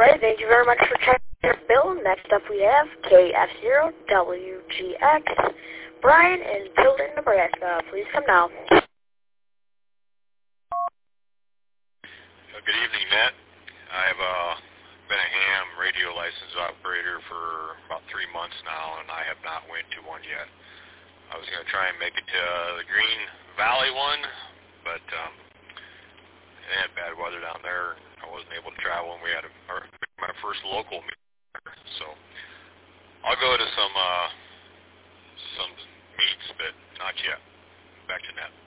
Right, thank you very much for checking your bill. Next up we have KF0WGX. Brian in Tilden, Nebraska. Please come now. Good evening, Matt. I've been a ham radio license operator for about 3 months now, and I have not went to one yet. I was going to try and make it to the Green Valley one, but they had bad weather down there. I wasn't able to travel, and we had my first local meeting there. So I'll go to some meets, but not yet. Back to Nat.